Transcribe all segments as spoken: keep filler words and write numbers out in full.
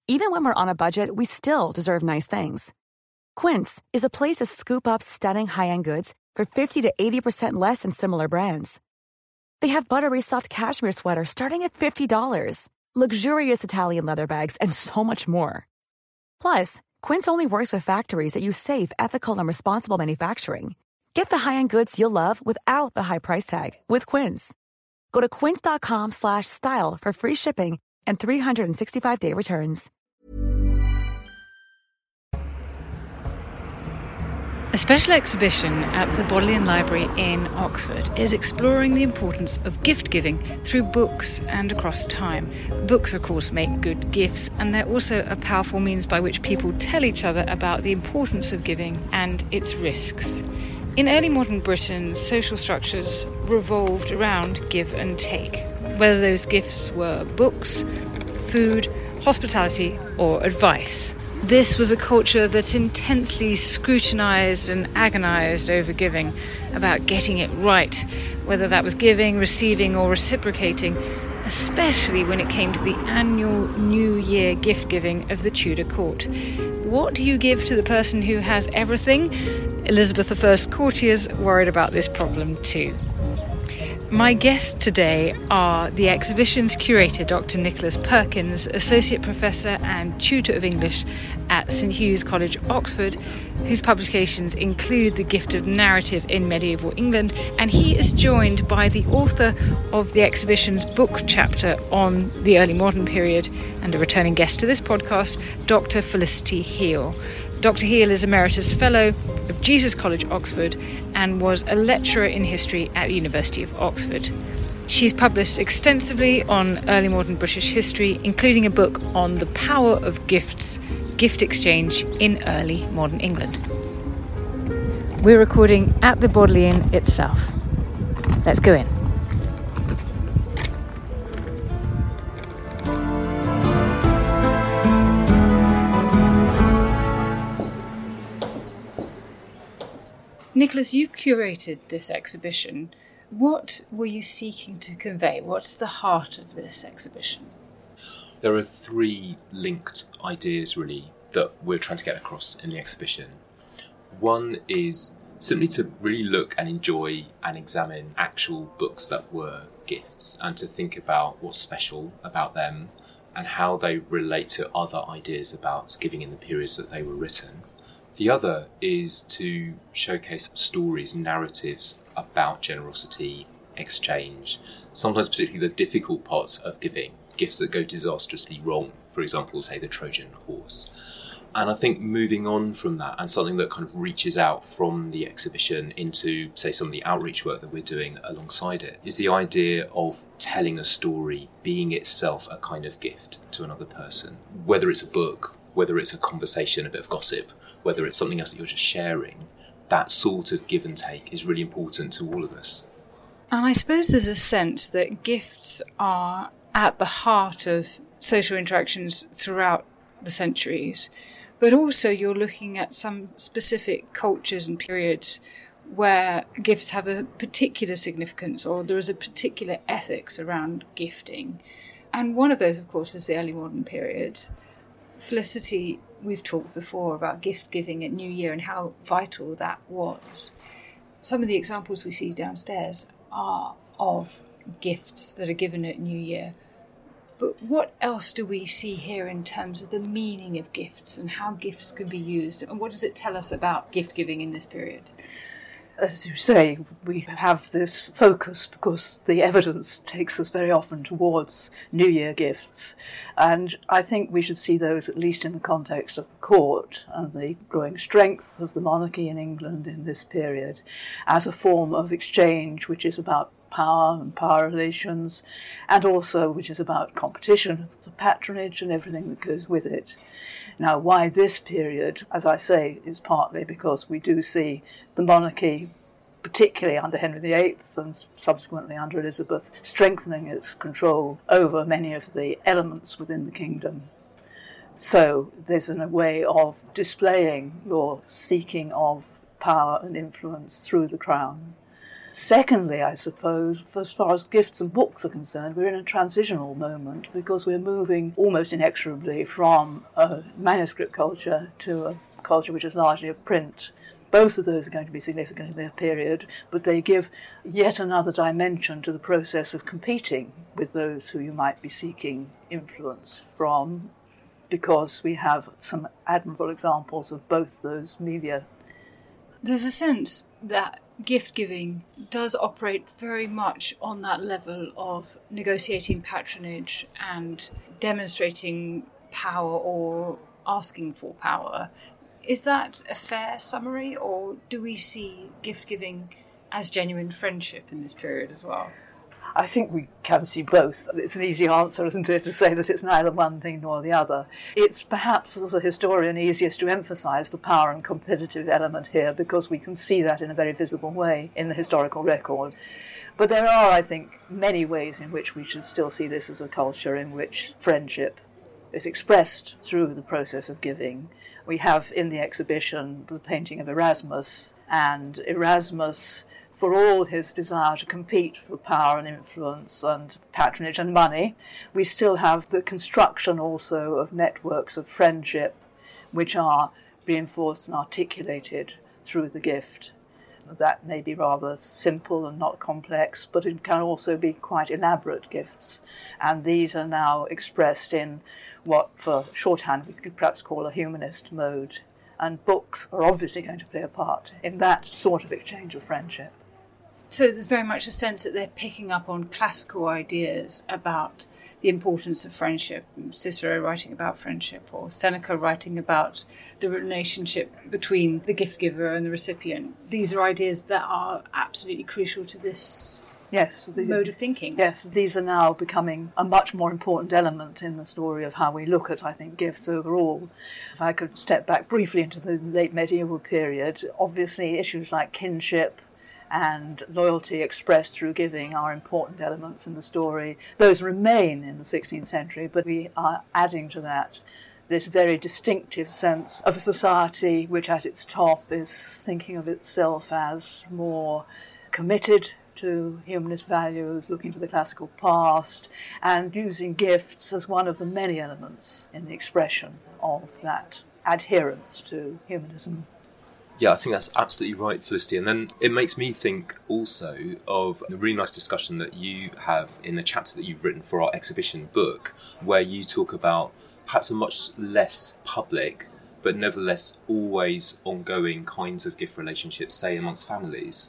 Even when we're on a budget, we still deserve nice things. Quince is a place to scoop up stunning high-end goods for fifty to eighty percent less than similar brands. They have buttery soft cashmere sweaters starting at fifty dollars, luxurious Italian leather bags, and so much more. Plus, Quince only works with factories that use safe, ethical, and responsible manufacturing. Get the high-end goods you'll love without the high price tag with Quince. Go to quince.com slash style for free shipping and three sixty-five day returns. A special exhibition at the Bodleian Library in Oxford is exploring the importance of gift-giving through books and across time. Books, of course, make good gifts, and they're also a powerful means by which people tell each other about the importance of giving and its risks. In early modern Britain, social structures revolved around give and take, whether those gifts were books, food, hospitality, or advice. This was a culture that intensely scrutinised and agonised over giving, about getting it right, whether that was giving, receiving or reciprocating, especially when it came to the annual New Year gift-giving of the Tudor court. What do you give to the person who has everything? Elizabeth the First's courtiers worried about this problem too. My guests today are the exhibition's curator, Doctor Nicholas Perkins, Associate Professor and Tutor of English at St Hugh's College, Oxford, whose publications include The Gift of Narrative in Medieval England, and he is joined by the author of the exhibition's book chapter on the early modern period and a returning guest to this podcast, Doctor Felicity Heal. Doctor Heal is Emeritus Fellow of Jesus College, Oxford, and was a lecturer in history at the University of Oxford. She's published extensively on early modern British history, including a book on the power of gifts, gift exchange in early modern England. We're recording at the Bodleian itself. Let's go in. Nicholas, you curated this exhibition. What were you seeking to convey? What's the heart of this exhibition? There are three linked ideas, really, that we're trying to get across in the exhibition. One is simply to really look and enjoy and examine actual books that were gifts, and to think about what's special about them and how they relate to other ideas about giving in the periods that they were written. The other is to showcase stories, narratives about generosity, exchange, sometimes particularly the difficult parts of giving, gifts that go disastrously wrong, for example, say the Trojan horse. And I think moving on from that, and something that kind of reaches out from the exhibition into, say, some of the outreach work that we're doing alongside it, is the idea of telling a story being itself a kind of gift to another person. Whether it's a book, whether it's a conversation, a bit of gossip, whether it's something else that you're just sharing, that sort of give and take is really important to all of us. And I suppose there's a sense that gifts are at the heart of social interactions throughout the centuries, but also you're looking at some specific cultures and periods where gifts have a particular significance, or there is a particular ethics around gifting. And one of those, of course, is the early modern period. Felicity, we've talked before about gift giving at New Year and how vital that was. Some of the examples we see downstairs are of gifts that are given at New Year. But what else do we see here in terms of the meaning of gifts and how gifts can be used? And what does it tell us about gift giving in this period? As you say, we have this focus because the evidence takes us very often towards New Year gifts. And I think we should see those, at least in the context of the court and the growing strength of the monarchy in England in this period, as a form of exchange which is about power and power relations, and also which is about competition for patronage and everything that goes with it. Now, why this period, as I say, is partly because we do see the monarchy, particularly under Henry the Eighth and subsequently under Elizabeth, strengthening its control over many of the elements within the kingdom. So there's a way of displaying your seeking of power and influence through the crown. Secondly, I suppose, as far as gifts and books are concerned, we're in a transitional moment because we're moving almost inexorably from a manuscript culture to a culture which is largely of print. Both of those are going to be significant in their period, but they give yet another dimension to the process of competing with those who you might be seeking influence from, because we have some admirable examples of both those media. There's a sense that gift-giving does operate very much on that level of negotiating patronage and demonstrating power or asking for power. Is that a fair summary, or do we see gift-giving as genuine friendship in this period as well? I think we can see both. It's an easy answer, isn't it, to say that it's neither one thing nor the other. It's perhaps, as a historian, easiest to emphasise the power and competitive element here because we can see that in a very visible way in the historical record. But there are, I think, many ways in which we should still see this as a culture in which friendship is expressed through the process of giving. We have in the exhibition the painting of Erasmus, and Erasmus, for all his desire to compete for power and influence and patronage and money, we still have the construction also of networks of friendship which are reinforced and articulated through the gift. That may be rather simple and not complex, but it can also be quite elaborate gifts. And these are now expressed in what, for shorthand, we could perhaps call a humanist mode. And books are obviously going to play a part in that sort of exchange of friendship. So there's very much a sense that they're picking up on classical ideas about the importance of friendship. Cicero writing about friendship, or Seneca writing about the relationship between the gift giver and the recipient. These are ideas that are absolutely crucial to this yes, the, mode of thinking. Yes, these are now becoming a much more important element in the story of how we look at, I think, gifts overall. If I could step back briefly into the late medieval period, obviously issues like kinship and loyalty expressed through giving are important elements in the story. Those remain in the sixteenth century, but we are adding to that this very distinctive sense of a society which at its top is thinking of itself as more committed to humanist values, looking to the classical past, and using gifts as one of the many elements in the expression of that adherence to humanism. Yeah, I think that's absolutely right, Felicity. And then it makes me think also of a really nice discussion that you have in the chapter that you've written for our exhibition book, where you talk about perhaps a much less public, but nevertheless always ongoing kinds of gift relationships, say amongst families.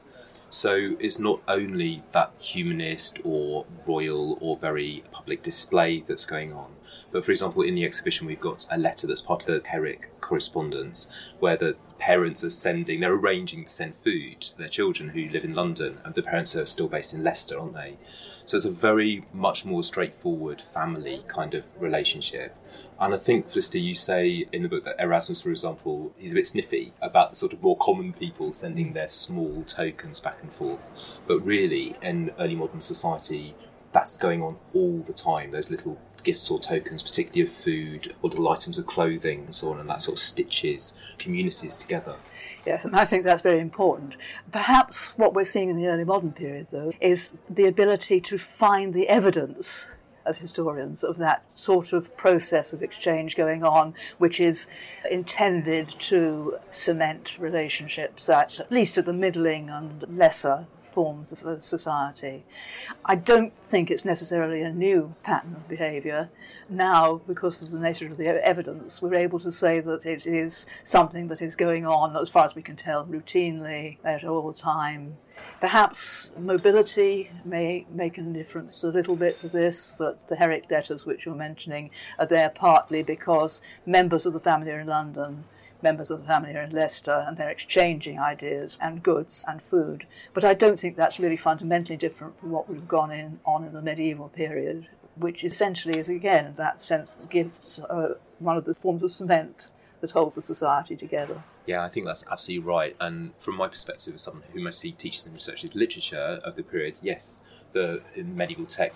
So it's not only that humanist or royal or very public display that's going on, but for example, in the exhibition, we've got a letter that's part of the Herrick correspondence where the parents are sending, they're arranging to send food to their children who live in London, and the parents are still based in Leicester, aren't they? So it's a very much more straightforward family kind of relationship. And I think, Felicity, you say in the book that Erasmus, for example, he's a bit sniffy about the sort of more common people sending their small tokens back and forth. But really, in early modern society, that's going on all the time. Those little gifts or tokens, particularly of food or little items of clothing and so on, and that sort of stitches communities together. Yes, and I think that's very important. Perhaps what we're seeing in the early modern period, though, is the ability to find the evidence as historians of that sort of process of exchange going on, which is intended to cement relationships at, at least at the middling and lesser forms of society. I don't think it's necessarily a new pattern of behaviour. Now, because of the nature of the evidence, we're able to say that it is something that is going on, as far as we can tell, routinely, at all the time. Perhaps mobility may make a difference a little bit to this, that the Herrick letters which you're mentioning are there partly because members of the family are in London, members of the family are in Leicester, and they're exchanging ideas and goods and food. But I don't think that's really fundamentally different from what would have gone in, on in the medieval period, which essentially is, again, that sense that gifts are one of the forms of cement that hold the society together. Yeah, I think that's absolutely right. And from my perspective, as someone who mostly teaches and researches literature of the period, yes, the medieval texts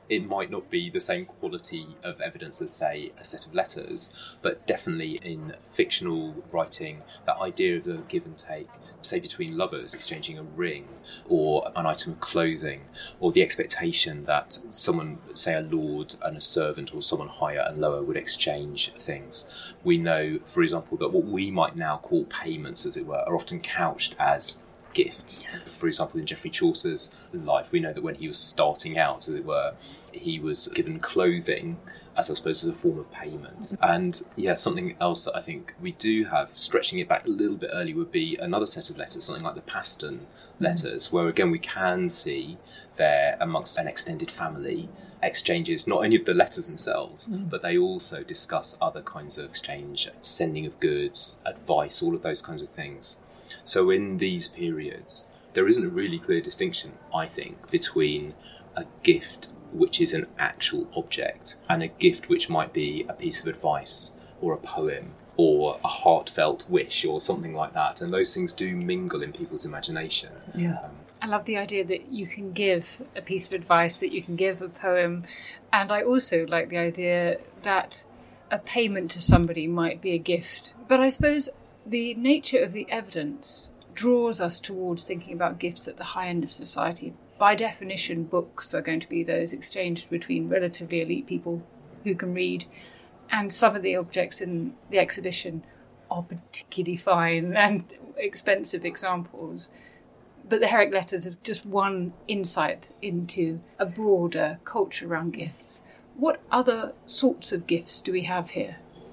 It might not be the same quality of evidence as, say, a set of letters, but definitely in fictional writing, that idea of the give and take, say between lovers exchanging a ring or an item of clothing, or the expectation that someone, say a lord and a servant, or someone higher and lower, would exchange things. We know, for example, that what we might now call payments, as it were, are often couched as gifts. For example, in Geoffrey Chaucer's life, we know that when he was starting out, as it were, he was given clothing as I suppose as a form of payment. And yeah, something else that I think we do have, stretching it back a little bit early, would be another set of letters, something like the Paston letters, mm. where again we can see there amongst an extended family exchanges, not only of the letters themselves, mm. but they also discuss other kinds of exchange, sending of goods, advice, all of those kinds of things. So in these periods, there isn't a really clear distinction, I think, between a gift which is an actual object and a gift which might be a piece of advice or a poem or a heartfelt wish or something like that. And those things do mingle in people's imagination. Yeah. Um, I love the idea that you can give a piece of advice, that you can give a poem. And I also like the idea that a payment to somebody might be a gift. But I suppose the nature of the evidence draws us towards thinking about gifts at the high end of society. By definition, books are going to be those exchanged between relatively elite people who can read. And some of the objects in the exhibition are particularly fine and expensive examples. But the Herrick letters is just one insight into a broader culture around gifts. What other sorts of gifts do we have here?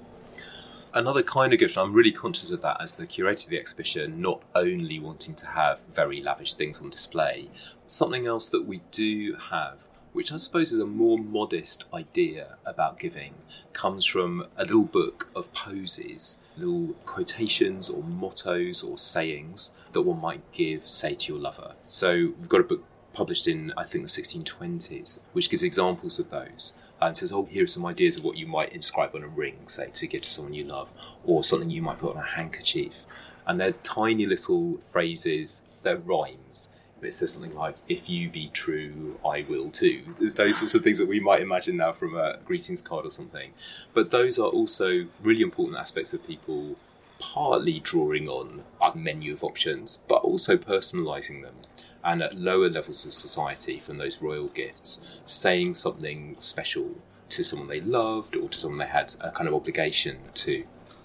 Another kind of gift, I'm really conscious of that as the curator of the exhibition, not only wanting to have very lavish things on display, something else that we do have, which I suppose is a more modest idea about giving, comes from a little book of poses, little quotations or mottos or sayings that one might give, say, to your lover. So we've got a book published in, I think, the sixteen twenties, which gives examples of those. And says, oh, here are some ideas of what you might inscribe on a ring, say, to give to someone you love, or something you might put on a handkerchief. And they're tiny little phrases, they're rhymes. It says something like, if you be true, I will too. There's those sorts of things that we might imagine now from a greetings card or something. But those are also really important aspects of people partly drawing on a menu of options, but also personalising them. And at lower levels of society, from those royal gifts, saying something special to someone they loved or to someone they had a kind of obligation to.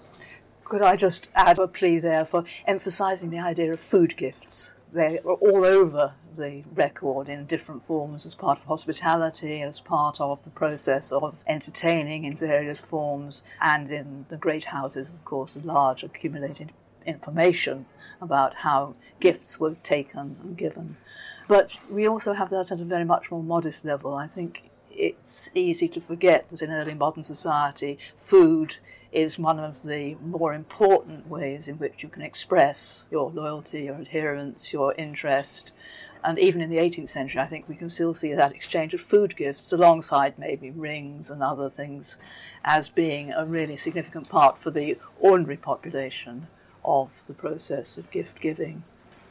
Could I just add a plea there for emphasising the idea of food gifts? They are all over the record in different forms as part of hospitality, as part of the process of entertaining in various forms, and in the great houses, of course, large accumulated information about how gifts were taken and given. But we also have that at a very much more modest level. I think it's easy to forget that in early modern society, food is one of the more important ways in which you can express your loyalty, your adherence, your interest. And even in the eighteenth century, I think we can still see that exchange of food gifts alongside maybe rings and other things as being a really significant part for the ordinary population of the process of gift giving.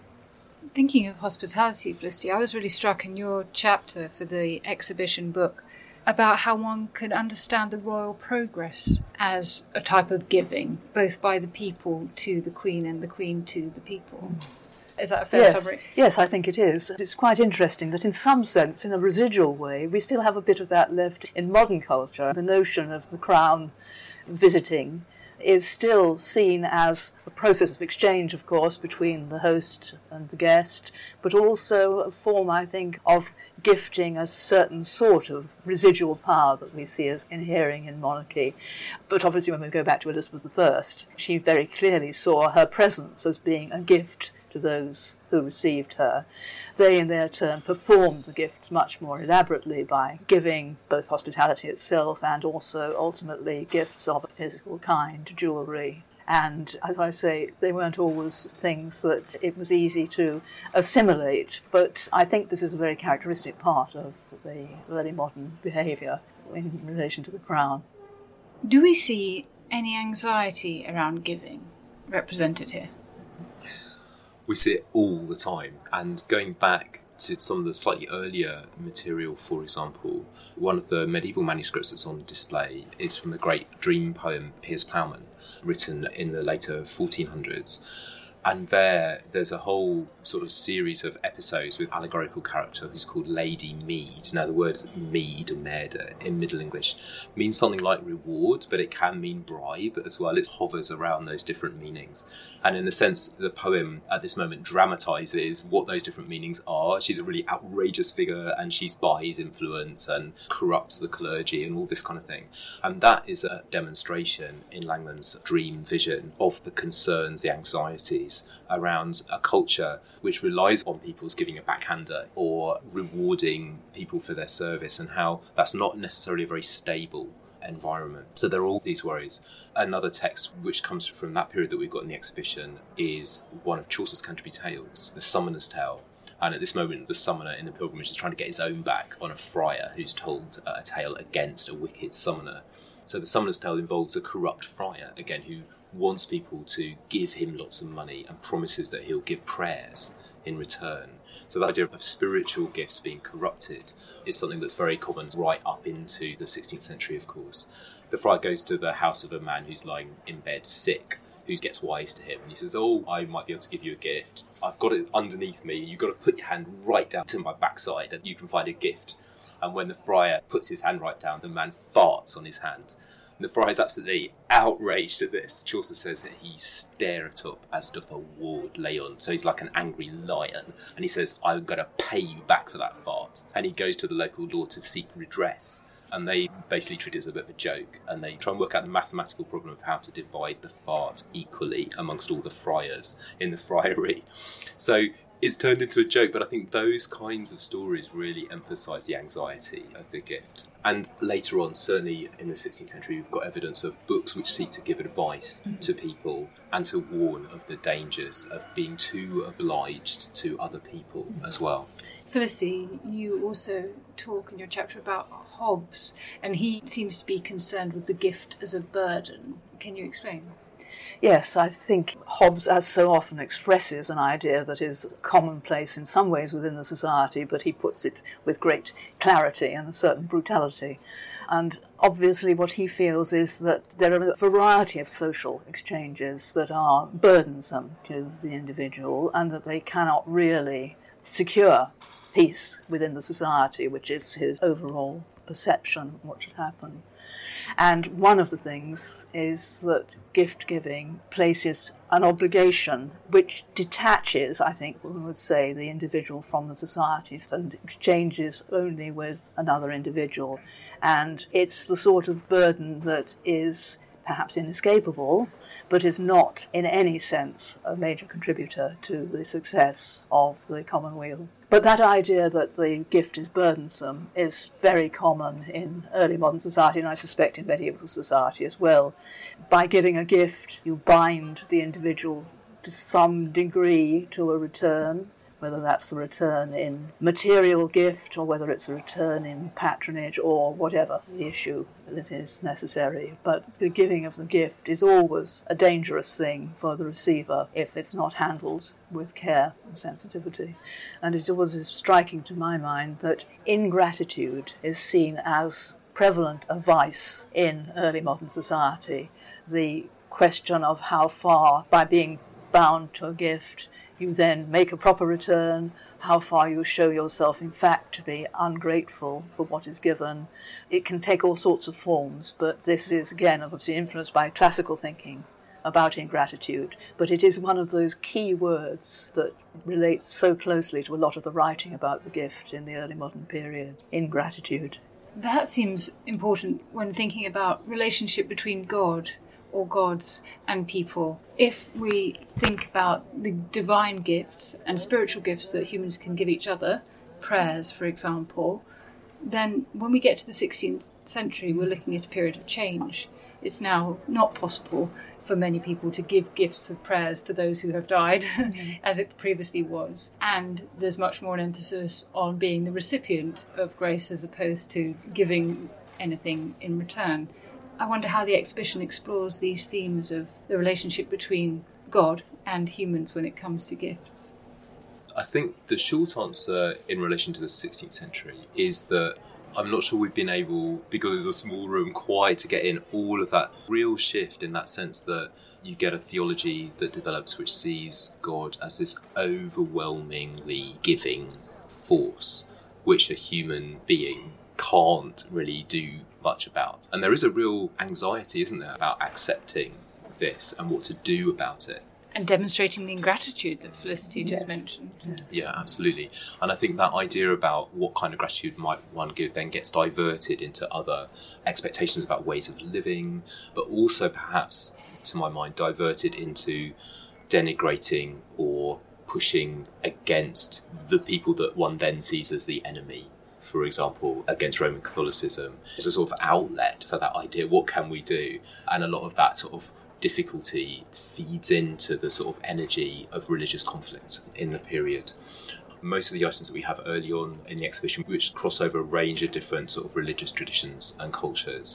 Thinking of hospitality, Felicity, I was really struck in your chapter for the exhibition book about how one could understand the royal progress as a type of giving, both by the people to the Queen and the Queen to the people. Is that a fair yes. summary? Yes, I think it is. It's quite interesting that in some sense, in a residual way, we still have a bit of that left in modern culture. The notion of the crown visiting is still seen as a process of exchange, of course, between the host and the guest, but also a form, I think, of gifting a certain sort of residual power that we see as inhering in monarchy. But obviously when we go back to Elizabeth the First, she very clearly saw her presence as being a gift to those who received her. They, in their turn, performed the gifts much more elaborately by giving both hospitality itself and also, ultimately, gifts of a physical kind, jewellery. And, as I say, they weren't always things that it was easy to assimilate, but I think this is a very characteristic part of the early modern behaviour in relation to the crown. Do we see any anxiety around giving represented here? We see it all the time. And going back to some of the slightly earlier material, for example, one of the medieval manuscripts that's on display is from the great dream poem Piers Plowman, written in the later fourteen hundreds. And there, there's a whole sort of series of episodes with allegorical character who's called Lady Mead. Now, the word mead, or mead, in Middle English means something like reward, but it can mean bribe as well. It hovers around those different meanings. And in a sense, the poem at this moment dramatises what those different meanings are. She's a really outrageous figure, and she buys influence and corrupts the clergy and all this kind of thing. And that is a demonstration in Langland's dream vision of the concerns, the anxieties, around a culture which relies on people's giving a backhander or rewarding people for their service, and how that's not necessarily a very stable environment. So there are all these worries. Another text which comes from that period that we've got in the exhibition is one of Chaucer's Canterbury Tales, The Summoner's Tale. And at this moment, the summoner in the pilgrimage is trying to get his own back on a friar who's told a tale against a wicked summoner. So the Summoner's Tale involves a corrupt friar, again, who wants people to give him lots of money and promises that he'll give prayers in return. So that idea of spiritual gifts being corrupted is something that's very common right up into the sixteenth century, of course. The friar goes to the house of a man who's lying in bed sick, who gets wise to him, and he says, oh, I might be able to give you a gift. I've got it underneath me, you've got to put your hand right down to my backside and you can find a gift. And when the friar puts his hand right down, the man farts on his hand. The friar is absolutely outraged at this. Chaucer says that he stareth up as doth a ward lion. So he's like an angry lion. And he says, I'm going to pay you back for that fart. And he goes to the local law to seek redress. And they basically treat it as a bit of a joke. And they try and work out the mathematical problem of how to divide the fart equally amongst all the friars in the friary. So it's turned into a joke, but I think those kinds of stories really emphasise the anxiety of the gift. And later on, certainly in the sixteenth century, we've got evidence of books which seek to give advice mm-hmm. to people and to warn of the dangers of being too obliged to other people mm-hmm. as well. Felicity, you also talk in your chapter about Hobbes, and he seems to be concerned with the gift as a burden. Can you explain? Yes, I think Hobbes, as so often, expresses an idea that is commonplace in some ways within the society, but he puts it with great clarity and a certain brutality. And obviously what he feels is that there are a variety of social exchanges that are burdensome to the individual, and that they cannot really secure peace within the society, which is his overall perception of what should happen. And one of the things is that gift-giving places an obligation which detaches, I think one would say, the individual from the societies and exchanges only with another individual. And it's the sort of burden that is perhaps inescapable, but is not in any sense a major contributor to the success of the commonweal. But that idea that the gift is burdensome is very common in early modern society, and I suspect in medieval society as well. By giving a gift, you bind the individual to some degree to a return, whether that's the return in material gift or whether it's a return in patronage or whatever the issue that is necessary. But the giving of the gift is always a dangerous thing for the receiver if it's not handled with care and sensitivity. And it always is striking to my mind that ingratitude is seen as prevalent a vice in early modern society. The question of how far, by being bound to a gift, you then make a proper return, how far you show yourself in fact to be ungrateful for what is given. It can take all sorts of forms, but this is again obviously influenced by classical thinking about ingratitude, but it is one of those key words that relates so closely to a lot of the writing about the gift in the early modern period, ingratitude. That seems important when thinking about relationship between God or gods and people. If we think about the divine gifts and spiritual gifts that humans can give each other, prayers, for example, then when we get to the sixteenth century, we're looking at a period of change. It's now not possible for many people to give gifts of prayers to those who have died, mm-hmm. as it previously was. And there's much more an emphasis on being the recipient of grace as opposed to giving anything in return. I wonder how the exhibition explores these themes of the relationship between God and humans when it comes to gifts. I think the short answer in relation to the sixteenth century is that I'm not sure we've been able, because it's a small room, quite to get in all of that real shift, in that sense that you get a theology that develops which sees God as this overwhelmingly giving force, which a human being can't really do much about. And there is a real anxiety, isn't there, about accepting this and what to do about it. And demonstrating the ingratitude that Felicity just Yes. mentioned. Yes. Yeah, absolutely. And I think that idea about what kind of gratitude might one give then gets diverted into other expectations about ways of living, but also perhaps, to my mind, diverted into denigrating or pushing against the people that one then sees as the enemy. For example, against Roman Catholicism. It's a sort of outlet for that idea, what can we do? And a lot of that sort of difficulty feeds into the sort of energy of religious conflict in the period. Most of the items that we have early on in the exhibition, which cross over a range of different sort of religious traditions and cultures,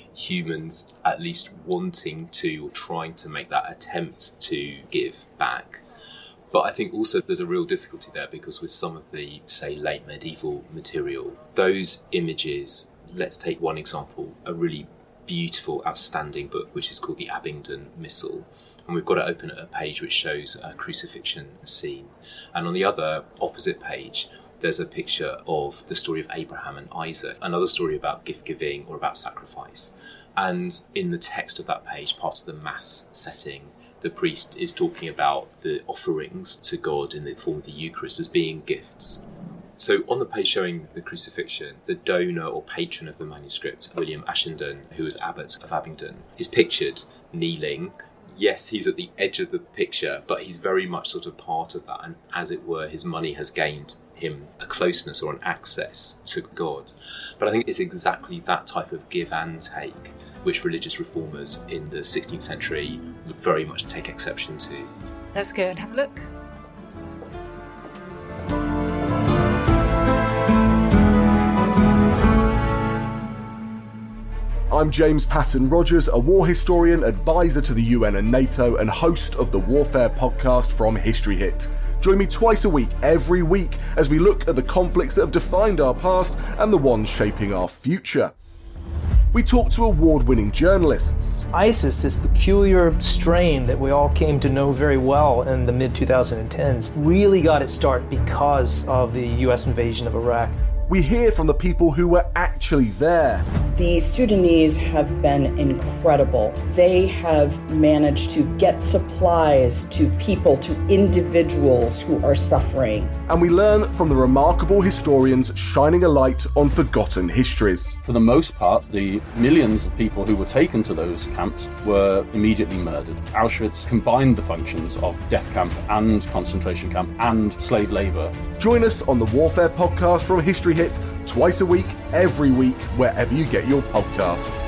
humans at least wanting to or trying to make that attempt to give back. But I think also there's a real difficulty there, because with some of the, say, late medieval material, those images, let's take one example, a really beautiful, outstanding book which is called the Abingdon Missal, and we've got it open at a page which shows a crucifixion scene, and on the other opposite page there's a picture of the story of Abraham and Isaac, another story about gift giving or about sacrifice. And in the text of that page, part of the mass setting, the priest is talking about the offerings to God in the form of the Eucharist as being gifts. So on the page showing the crucifixion, the donor or patron of the manuscript, William Ashenden, who was abbot of Abingdon, is pictured kneeling. Yes, he's at the edge of the picture, but he's very much sort of part of that. And as it were, his money has gained him a closeness or an access to God. But I think it's exactly that type of give and take which religious reformers in the sixteenth century would very much take exception to. Let's go and have a look. I'm James Patton Rogers, a war historian, advisor to the U N and NATO, and host of the Warfare podcast from History Hit. Join me twice a week, every week, as we look at the conflicts that have defined our past and the ones shaping our future. We talk to award-winning journalists. ISIS, this peculiar strain that we all came to know very well in the mid twenty tens, really got its start because of the U S invasion of Iraq. We hear from the people who were actually there. The Sudanese have been incredible. They have managed to get supplies to people, to individuals who are suffering. And we learn from the remarkable historians shining a light on forgotten histories. For the most part, the millions of people who were taken to those camps were immediately murdered. Auschwitz combined the functions of death camp and concentration camp and slave labour. Join us on the Warfare podcast from History Hit, twice a week, every week, wherever you get your podcasts.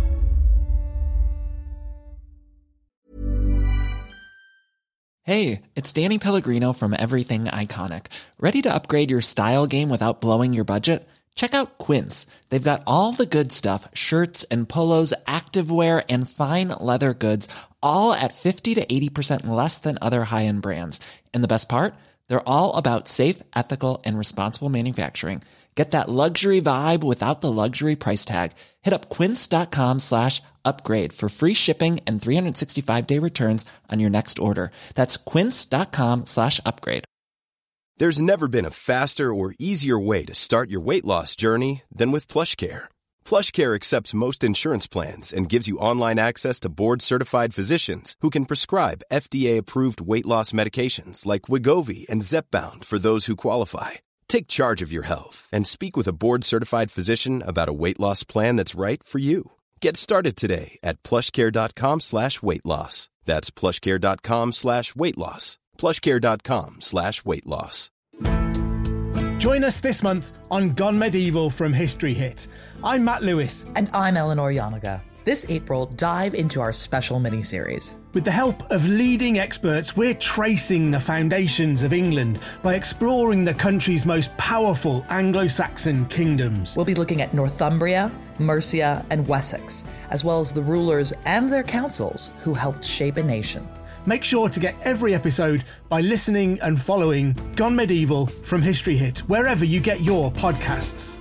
Hey, it's Danny Pellegrino from Everything Iconic. Ready to upgrade your style game without blowing your budget? Check out Quince. They've got all the good stuff, shirts and polos, activewear, and fine leather goods, all at fifty to eighty percent less than other high-end brands. And the best part? They're all about safe, ethical, and responsible manufacturing. Get that luxury vibe without the luxury price tag. Hit up quince.com slash upgrade for free shipping and three sixty-five day returns on your next order. That's quince.com slash upgrade. There's never been a faster or easier way to start your weight loss journey than with PlushCare. PlushCare accepts most insurance plans and gives you online access to board-certified physicians who can prescribe F D A-approved weight loss medications like Wegovy and Zepbound for those who qualify. Take charge of your health and speak with a board-certified physician about a weight loss plan that's right for you. Get started today at plushcare.com slash weight loss. That's plushcare.com slash weight loss. plushcare.com slash weight loss. Join us this month on Gone Medieval from History Hit. I'm Matt Lewis. And I'm Eleanor Yanaga. This April, dive into our special mini-series. With the help of leading experts, we're tracing the foundations of England by exploring the country's most powerful Anglo-Saxon kingdoms. We'll be looking at Northumbria, Mercia, and Wessex, as well as the rulers and their councils who helped shape a nation. Make sure to get every episode by listening and following Gone Medieval from History Hit, wherever you get your podcasts.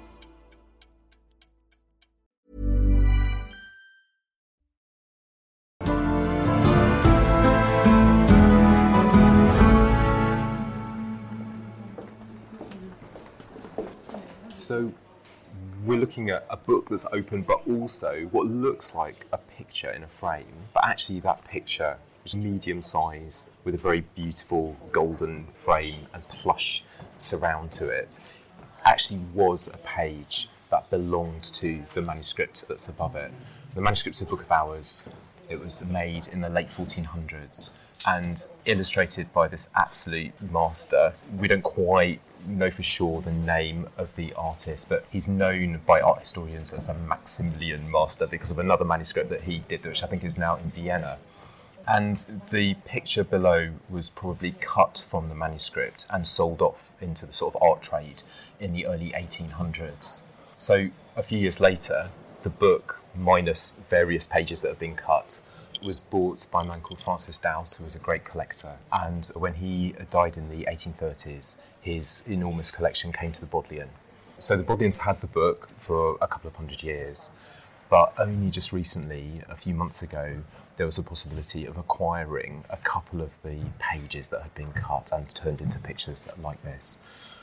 So we're looking at a book that's open, but also what looks like a picture in a frame, but actually that picture is medium size with a very beautiful golden frame and plush surround to it, actually was a page that belonged to the manuscript that's above it. The manuscript's a Book of Hours. It was made in the late fourteen hundreds and illustrated by this absolute master. We don't quite know for sure the name of the artist, but he's known by art historians as a Maximilian master because of another manuscript that he did, which I think is now in Vienna. And the picture below was probably cut from the manuscript and sold off into the sort of art trade in the early eighteen hundreds. So a few years later, the book, minus various pages that have been cut, was bought by a man called Francis Dowse, who was a great collector. And when he died in the eighteen thirties, his enormous collection came to the Bodleian. So the Bodleians had the book for a couple of hundred years, but only just recently, a few months ago, there was a possibility of acquiring a couple of the pages that had been cut and turned into pictures like this.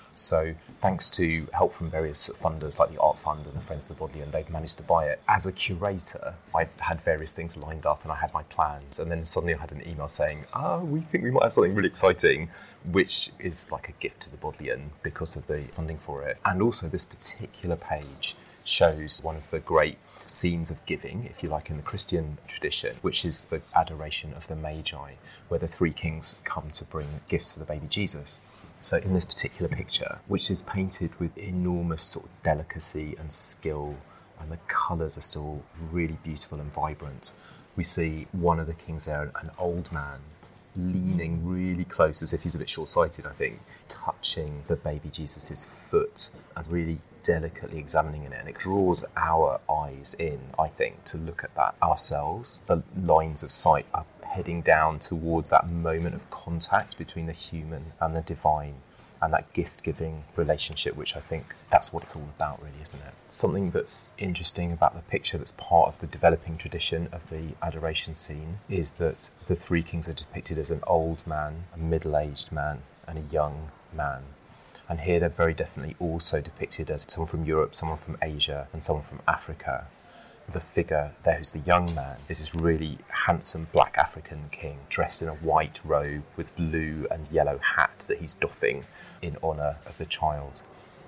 So thanks to help from various funders like the Art Fund and the Friends of the Bodleian, they've managed to buy it. As a curator, I had various things lined up and I had my plans, and then suddenly I had an email saying, oh, we think we might have something really exciting, which is like a gift to the Bodleian because of the funding for it. And also this particular page shows one of the great scenes of giving, if you like, in the Christian tradition, which is the adoration of the Magi, where the three kings come to bring gifts for the baby Jesus. So in this particular picture, which is painted with enormous sort of delicacy and skill, and the colours are still really beautiful and vibrant, we see one of the kings there, an old man, leaning really close, as if he's a bit short-sighted, I think, touching the baby Jesus' foot and really delicately examining it. And it draws our eyes in, I think, to look at that ourselves. The lines of sight are heading down towards that moment of contact between the human and the divine, and that gift-giving relationship, which I think that's what it's all about, really, isn't it? Something that's interesting about the picture that's part of the developing tradition of the adoration scene is that the three kings are depicted as an old man, a middle-aged man, and a young man. And here they're very definitely also depicted as someone from Europe, someone from Asia, and someone from Africa. The figure there who's the young man is this really handsome black African king dressed in a white robe with blue and yellow hat that he's doffing in honour of the child.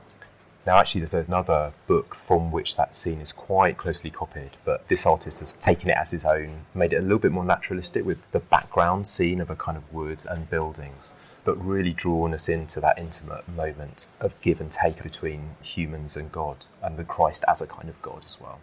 Now actually there's another book from which that scene is quite closely copied, but this artist has taken it as his own, made it a little bit more naturalistic with the background scene of a kind of wood and buildings, but really drawn us into that intimate moment of give and take between humans and God, and the Christ as a kind of God as well.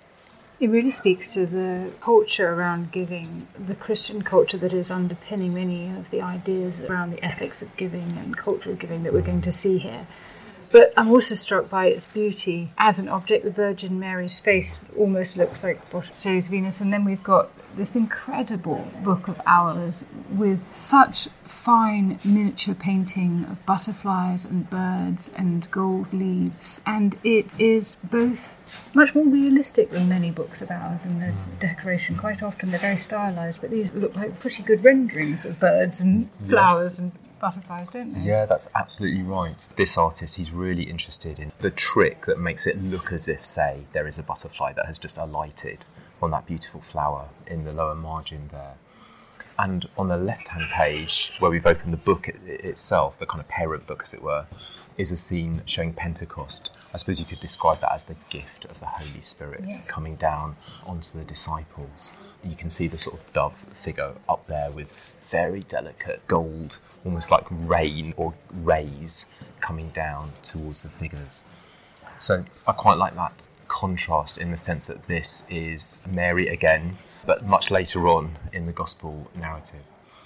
It really speaks to the culture around giving, the Christian culture that is underpinning many of the ideas around the ethics of giving and culture of giving that we're going to see here. But I'm also struck by its beauty as an object. The Virgin Mary's face almost looks like Botticelli's Venus, and then we've got this incredible Book of Hours with such fine miniature painting of butterflies and birds and gold leaves, and it is both much more realistic than many books of Hours in the decoration. Quite often they're very stylised, but these look like pretty good renderings of birds and flowers yes. and butterflies, don't they? Yeah, that's absolutely right. This artist, he's really interested in the trick that makes it look as if, say, there is a butterfly that has just alighted on that beautiful flower in the lower margin there. And on the left-hand page, where we've opened the book it, itself, the kind of parent book, as it were, is a scene showing Pentecost. I suppose you could describe that as the gift of the Holy Spirit yes. coming down onto the disciples. You can see the sort of dove figure up there with very delicate gold, almost like rain or rays coming down towards the figures. So I quite like that contrast in the sense that this is Mary again, but much later on in the gospel narrative.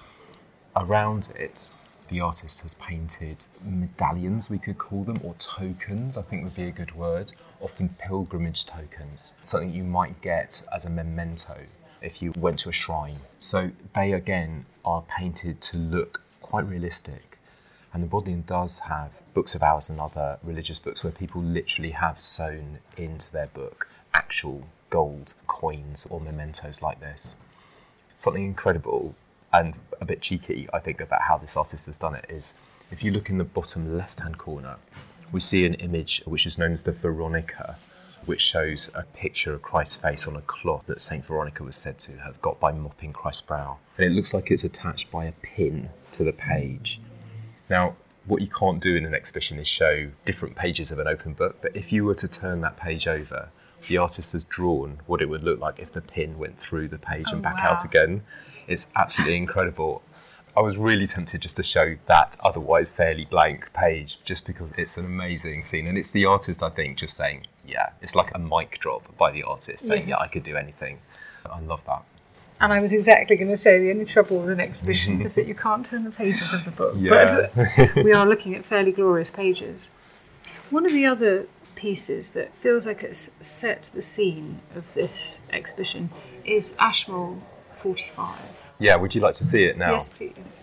Around it, the artist has painted medallions, we could call them, or tokens, I think would be a good word, often pilgrimage tokens, something you might get as a memento if you went to a shrine. So they, again, are painted to look quite realistic. And the Bodleian does have books of hours and other religious books where people literally have sewn into their book actual gold coins or mementos like this. Something incredible and a bit cheeky, I think, about how this artist has done it is, if you look in the bottom left-hand corner, we see an image which is known as the Veronica, which shows a picture of Christ's face on a cloth that Saint Veronica was said to have got by mopping Christ's brow. And it looks like it's attached by a pin to the page. Now, what you can't do in an exhibition is show different pages of an open book, but if you were to turn that page over, the artist has drawn what it would look like if the pin went through the page oh, and back wow. out again. It's absolutely incredible. I was really tempted just to show that otherwise fairly blank page, just because it's an amazing scene. And it's the artist, I think, just saying, yeah, it's like a mic drop by the artist saying, yes. yeah, I could do anything. I love that. And I was exactly going to say the only trouble with an exhibition is that you can't turn the pages of the book. Yeah. But we are looking at fairly glorious pages. One of the other pieces that feels like it's set the scene of this exhibition is Ashmole forty-five. Yeah, would you like to see it now? Yes, please.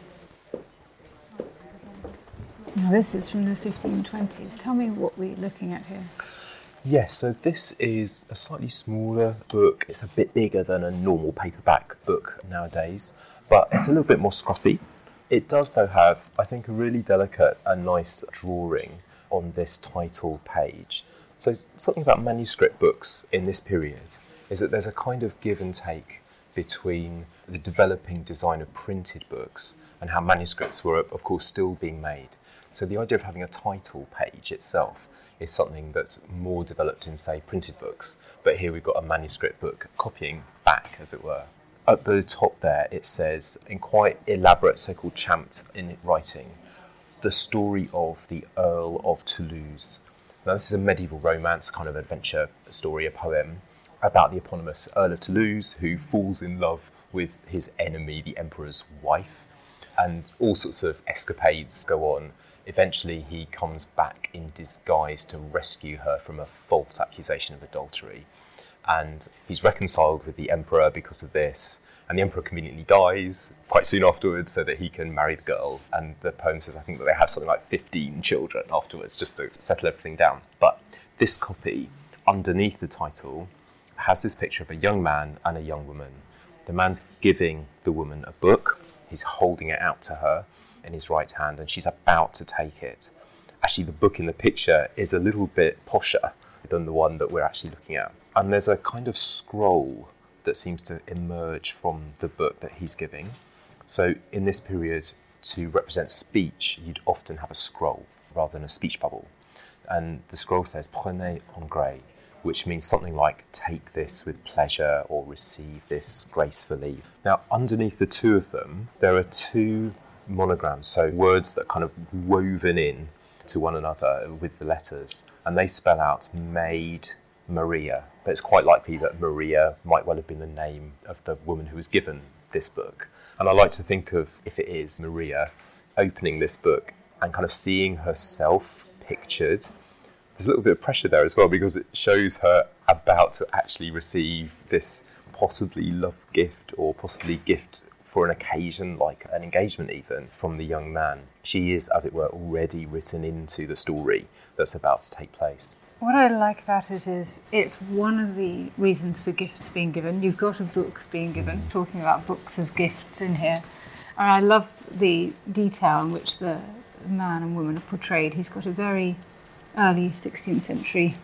Now this is from the fifteen twenties. Tell me what we're looking at here. Yes, so this is a slightly smaller book. It's a bit bigger than a normal paperback book nowadays, but it's a little bit more scruffy. It does, though, have, I think, a really delicate and nice drawing on this title page. So something about manuscript books in this period is that there's a kind of give and take between the developing design of printed books and how manuscripts were, of course, still being made. So the idea of having a title page itself is something that's more developed in, say, printed books. But here we've got a manuscript book copying back, as it were. At the top there, it says, in quite elaborate, so-called champed in writing, the story of the Earl of Toulouse. Now, this is a medieval romance, kind of adventure story, a poem, about the eponymous Earl of Toulouse, who falls in love with his enemy, the Emperor's wife, and all sorts of escapades go on. Eventually, he comes back in disguise to rescue her from a false accusation of adultery. And he's reconciled with the Emperor because of this. And the Emperor conveniently dies quite soon afterwards so that he can marry the girl. And the poem says, I think, that they have something like fifteen children afterwards just to settle everything down. But this copy, underneath the title, has this picture of a young man and a young woman. The man's giving the woman a book. He's holding it out to her in his right hand, and she's about to take it. Actually, the book in the picture is a little bit posher than the one that we're actually looking at. And there's a kind of scroll that seems to emerge from the book that he's giving. So in this period, to represent speech, you'd often have a scroll rather than a speech bubble. And the scroll says, Prenez en gré, which means something like, take this with pleasure or receive this gracefully. Now, underneath the two of them, there are two monograms, so words that are kind of woven in to one another with the letters, and they spell out Maid Maria. But it's quite likely that Maria might well have been the name of the woman who was given this book. And I like to think of, if it is Maria, opening this book and kind of seeing herself pictured. There's a little bit of pressure there as well, because it shows her about to actually receive this possibly love gift or possibly gift for an occasion, like an engagement even, from the young man. She is, as it were, already written into the story that's about to take place. What I like about it is it's one of the reasons for gifts being given. You've got a book being given, talking about books as gifts in here. And I love the detail in which the man and woman are portrayed. He's got a very early sixteenth century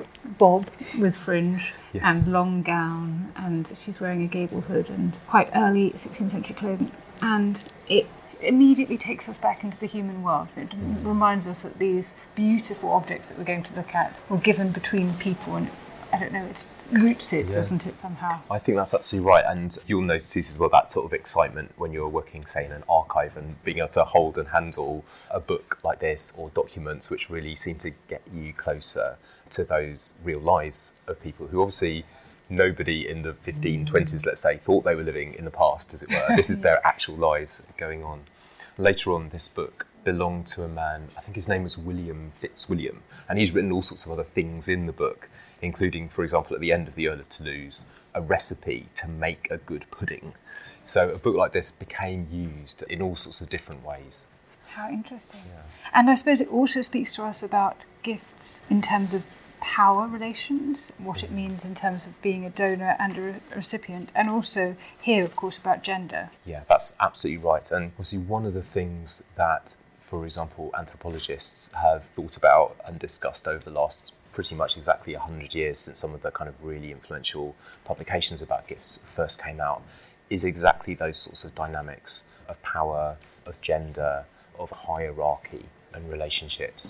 bob with fringe, yes, and long gown, and she's wearing a gable hood and quite early sixteenth century clothing. And it immediately takes us back into the human world. It mm. reminds us that these beautiful objects that we're going to look at were given between people, and I don't know, it roots it, yeah. doesn't it, somehow? I think that's absolutely right, and you'll notice as well that sort of excitement when you're working, say, in an archive and being able to hold and handle a book like this or documents which really seem to get you closer to those real lives of people who obviously nobody in the fifteen twenties, let's say, thought they were living in the past, as it were. This is their actual lives going on. Later on, this book belonged to a man, I think his name was William Fitzwilliam, and he's written all sorts of other things in the book. including, for example, at the end of The Earl of Toulouse, a recipe to make a good pudding. So a book like this became used in all sorts of different ways. How interesting. Yeah. And I suppose it also speaks to us about gifts in terms of power relations, what it means in terms of being a donor and a re- recipient, and also here, of course, about gender. Yeah, that's absolutely right. And obviously one of the things that, for example, anthropologists have thought about and discussed over the last pretty much exactly one hundred years since some of the kind of really influential publications about gifts first came out, is exactly those sorts of dynamics of power, of gender, of hierarchy and relationships.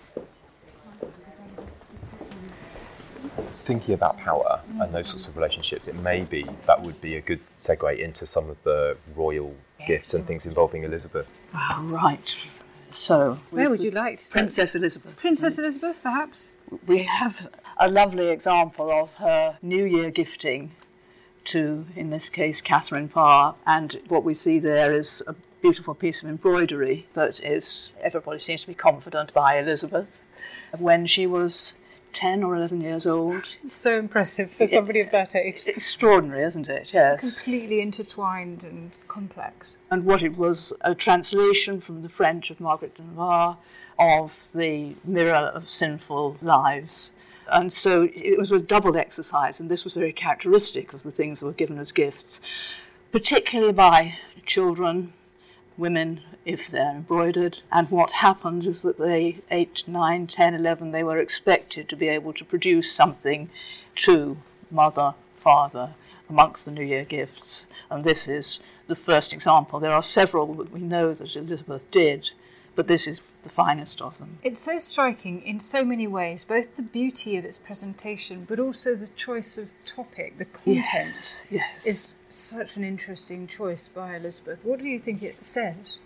Thinking about power and those sorts of relationships, it may be that would be a good segue into some of the royal gifts and things involving Elizabeth. Ah, right. So, where would you like to start? Princess Elizabeth. Princess Elizabeth, perhaps? We have a lovely example of her New Year gifting to, in this case, Catherine Parr, and what we see there is a beautiful piece of embroidery that is, everybody seems to be confident by Elizabeth. When she was ten or eleven years old. It's so impressive for somebody of that age. Extraordinary, isn't it? Yes. Completely intertwined and complex. And what it was, a translation from the French of Margaret de Navarre of the Mirror of Sinful Lives. And so it was a double exercise, and this was very characteristic of the things that were given as gifts, particularly by children, women, if they're embroidered. And what happened is that they, eight, nine, ten, eleven, they were expected to be able to produce something to mother, father, amongst the New Year gifts. And this is the first example. There are several that we know that Elizabeth did, but this is the finest of them. It's so striking in so many ways, both the beauty of its presentation, but also the choice of topic, the content. Yes, yes. Is such an interesting choice by Elizabeth. What do you think it says?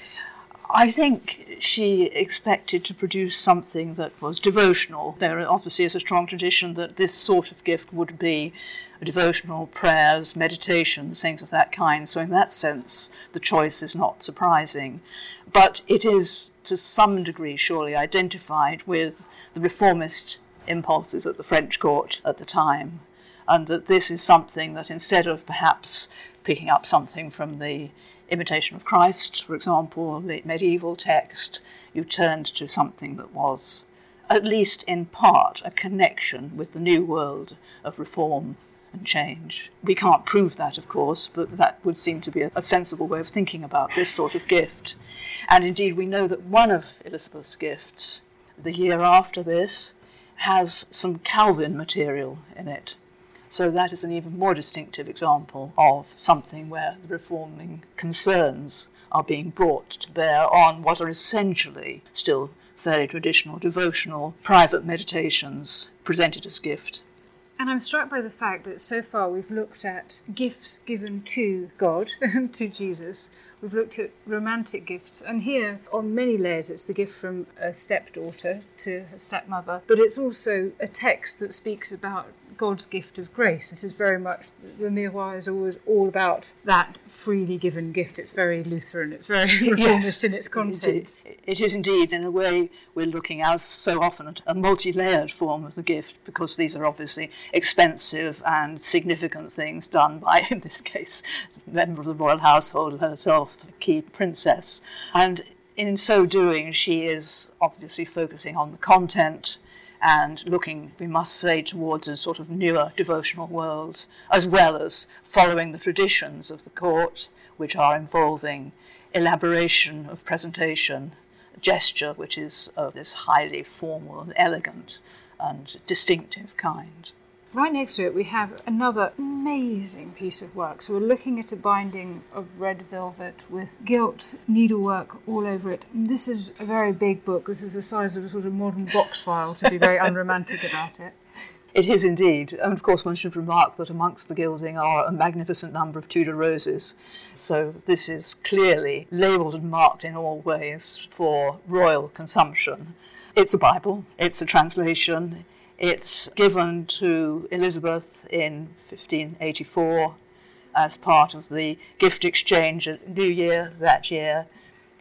I think she expected to produce something that was devotional. There obviously is a strong tradition that this sort of gift would be devotional prayers, meditations, things of that kind. So in that sense, the choice is not surprising. But it is, to some degree, surely identified with the reformist impulses at the French court at the time. And that this is something that, instead of perhaps picking up something from the Imitation of Christ, for example, late medieval text, you turned to something that was, at least in part, a connection with the new world of reform and change. We can't prove that, of course, but that would seem to be a, a sensible way of thinking about this sort of gift. And indeed, we know that one of Elizabeth's gifts, the year after this, has some Calvin material in it. So that is an even more distinctive example of something where the reforming concerns are being brought to bear on what are essentially still fairly traditional, devotional, private meditations presented as gift. And I'm struck by the fact that so far we've looked at gifts given to God, to Jesus. We've looked at romantic gifts, and here, on many layers, it's the gift from a stepdaughter to her stepmother, but it's also a text that speaks about God's gift of grace. This is very much, the Miroir is always all about that freely given gift. It's very Lutheran, it's very reformist yes, in its content. It, it is indeed. In a way, we're looking, as so often, at a multi-layered form of the gift, because these are obviously expensive and significant things done by, in this case, a member of the royal household herself, a key princess. And in so doing, she is obviously focusing on the content and looking, we must say, towards a sort of newer devotional world, as well as following the traditions of the court, which are involving elaboration of presentation, gesture, which is of this highly formal and elegant and distinctive kind. Right next to it, we have another amazing piece of work. So we're looking at a binding of red velvet with gilt needlework all over it. This is a very big book. This is the size of a sort of modern box file, to be very unromantic about it. It is indeed. And of course, one should remark that amongst the gilding are a magnificent number of Tudor roses. So this is clearly labelled and marked in all ways for royal consumption. It's a Bible. It's a translation. It's given to Elizabeth in fifteen eighty-four as part of the gift exchange at New Year that year.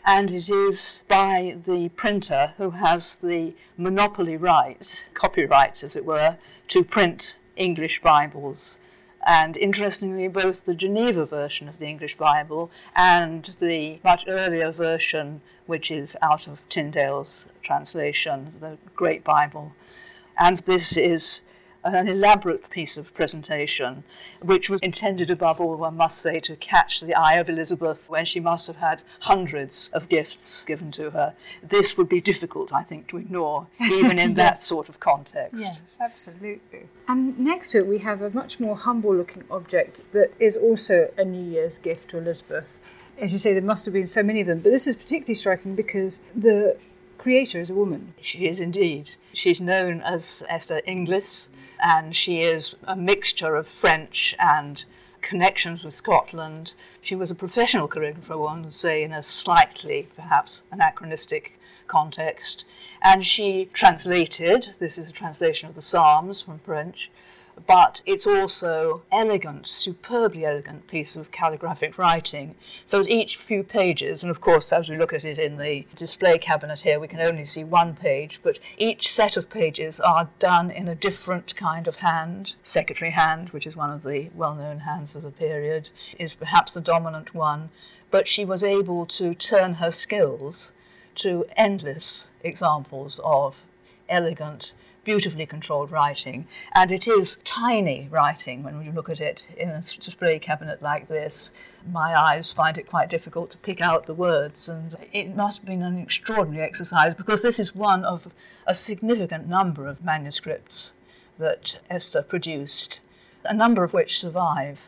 and it is by the printer who has the monopoly right, copyright as it were, to print English Bibles. And interestingly, both the Geneva version of the English Bible and the much earlier version, which is out of Tyndale's translation, the Great Bible. And this is an elaborate piece of presentation, which was intended above all, one must say, to catch the eye of Elizabeth when she must have had hundreds of gifts given to her. This would be difficult, I think, to ignore, even in yes. that sort of context. Yes, absolutely. And next to it we have a much more humble-looking object that is also a New Year's gift to Elizabeth. As you say, there must have been so many of them, but this is particularly striking because the creator is a woman. She is indeed. She's known as Esther Inglis, and she is a mixture of French and connections with Scotland. She was a professional calligrapher, one would say, in a slightly, perhaps, anachronistic context. And she translated, this is a translation of the Psalms from French, but it's also elegant, superbly elegant piece of calligraphic writing. So at each few pages, and of course as we look at it in the display cabinet here, we can only see one page, but each set of pages are done in a different kind of hand. Secretary hand, which is one of the well-known hands of the period, is perhaps the dominant one, but she was able to turn her skills to endless examples of elegant, beautifully controlled writing, and it is tiny writing when you look at it in a display cabinet like this. My eyes find it quite difficult to pick out the words, and it must have been an extraordinary exercise because this is one of a significant number of manuscripts that Esther produced, a number of which survive.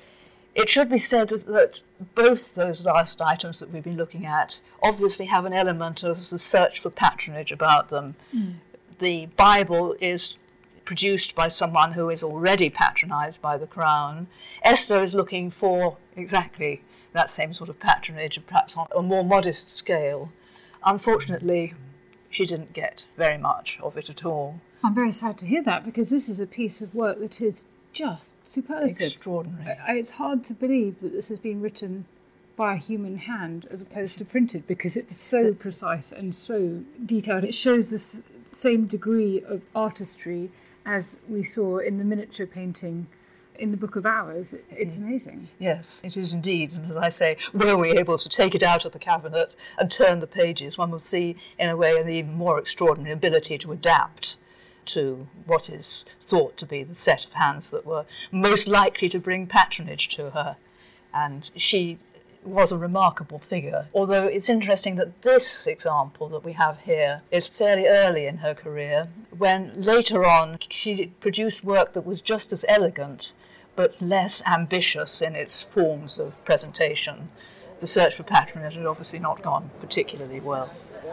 It should be said that both those last items that we've been looking at obviously have an element of the search for patronage about them. Mm. The Bible is produced by someone who is already patronised by the Crown. Esther is looking for exactly that same sort of patronage, perhaps on a more modest scale. Unfortunately, she didn't get very much of it at all. I'm very sad to hear that, because this is a piece of work that is just superlative. Extraordinary. It's hard to believe that this has been written by a human hand as opposed to printed, because it's so precise and so detailed. It shows this same degree of artistry as we saw in the miniature painting in the Book of Hours. It's amazing. Yes, it is indeed. And as I say, were we able to take it out of the cabinet and turn the pages, one will see in a way an even more extraordinary ability to adapt to what is thought to be the set of hands that were most likely to bring patronage to her. And she was a remarkable figure, although it's interesting that this example that we have here is fairly early in her career, when later on she produced work that was just as elegant but less ambitious in its forms of presentation. The search for patronage had obviously not gone particularly well.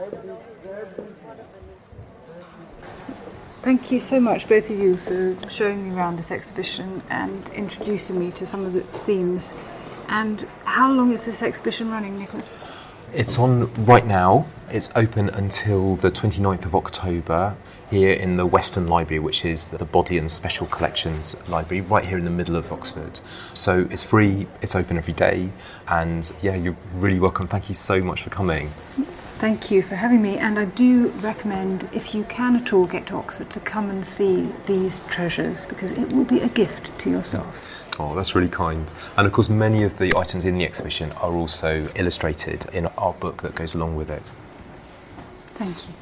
Thank you so much, both of you, for showing me around this exhibition and introducing me to some of its themes. And how long is this exhibition running, Nicholas? It's on right now. It's open until the twenty-ninth of October here in the Western Library, which is the Bodleian Special Collections Library, right here in the middle of Oxford. So it's free, it's open every day, and yeah, you're really welcome. Thank you so much for coming. Thank you for having me, and I do recommend, if you can at all get to Oxford, to come and see these treasures, because it will be a gift to yourself. Oh, that's really kind. And of course, many of the items in the exhibition are also illustrated in our book that goes along with it. Thank you.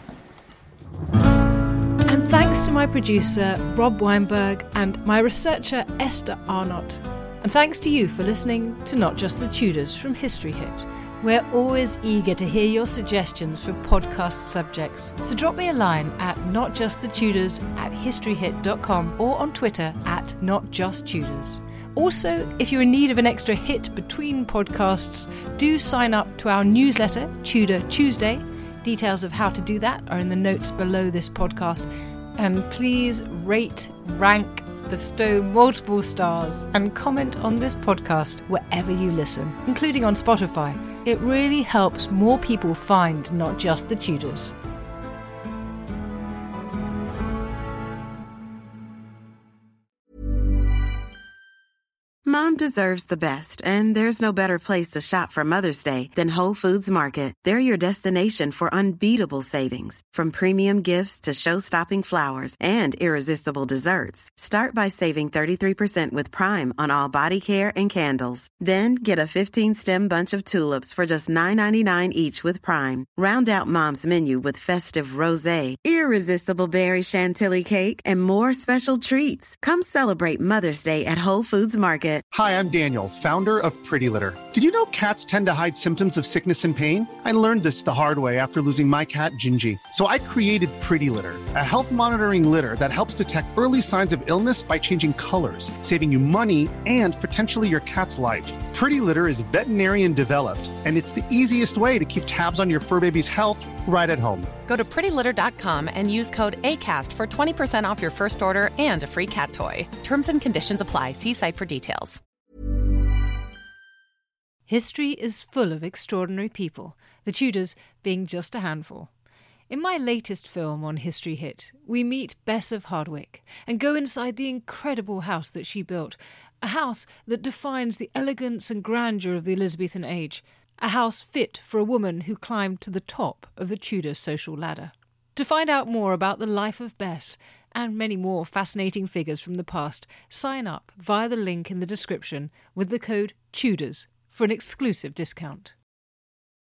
And thanks to my producer, Rob Weinberg, and my researcher, Esther Arnott. And thanks to you for listening to Not Just the Tudors from History Hit. We're always eager to hear your suggestions for podcast subjects. So drop me a line at notjustthetudors at historyhit dot com or on Twitter at notjusttudors. Also, if you're in need of an extra hit between podcasts, do sign up to our newsletter, Tudor Tuesday. Details of how to do that are in the notes below this podcast. And please rate, rank, bestow multiple stars and comment on this podcast wherever you listen, including on Spotify. It really helps more people find Not Just the Tudors. Mom deserves deserves the best, and there's no better place to shop for Mother's Day than Whole Foods Market. They're your destination for unbeatable savings, from premium gifts to show-stopping flowers and irresistible desserts. Start by saving thirty-three percent with Prime on all body care and candles. Then get a fifteen-stem bunch of tulips for just nine ninety-nine each with Prime. Round out Mom's menu with festive rosé, irresistible berry chantilly cake, and more special treats. Come celebrate Mother's Day at Whole Foods Market. Hi, I'm Daniel, founder of Pretty Litter. Did you know cats tend to hide symptoms of sickness and pain? I learned this the hard way after losing my cat, Gingy. So I created Pretty Litter, a health monitoring litter that helps detect early signs of illness by changing colors, saving you money and potentially your cat's life. Pretty Litter is veterinarian developed, and it's the easiest way to keep tabs on your fur baby's health right at home. Go to pretty litter dot com and use code ACAST for twenty percent off your first order and a free cat toy. Terms and conditions apply. See site for details. History is full of extraordinary people, the Tudors being just a handful. In my latest film on History Hit, we meet Bess of Hardwick and go inside the incredible house that she built, a house that defines the elegance and grandeur of the Elizabethan age, a house fit for a woman who climbed to the top of the Tudor social ladder. To find out more about the life of Bess and many more fascinating figures from the past, sign up via the link in the description with the code TUDORS for an exclusive discount.